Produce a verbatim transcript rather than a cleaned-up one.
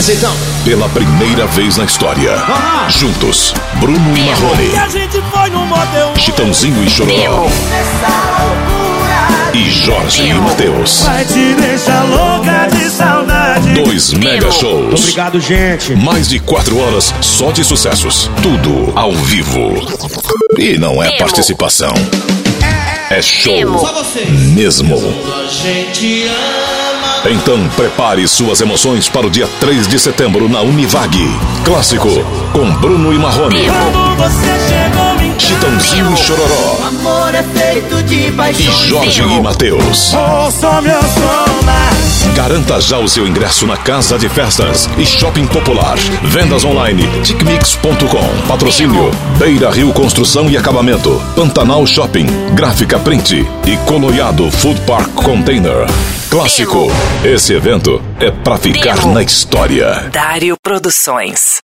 Começa então. Pela primeira vez na história, ah. juntos, Bruno e Marrone, Chitãozinho e Chororó, e Jorge e Mateus. Vai te deixar louca de saudade. Dois mega shows. Obrigado, gente. Mais de quatro horas só de sucessos. Tudo ao vivo. E não é participação. É show Só vocês. mesmo. A gente ama. Então prepare suas emoções para o dia três de setembro na Univag. Clássico com Bruno e Marrone, Quando você chegou, me Chitãozinho e Chororó, amor é feito de e paixão. Jorge e Mateus. Ouça meu som. Garanta já o seu ingresso na Casa de Festas e Shopping Popular. Vendas online ticmix ponto com. Patrocínio Beira Rio Construção e Acabamento, Pantanal Shopping, Gráfica Print e Coloiado Food Park Container. Clássico. Esse evento é pra ficar na história. Dário Produções.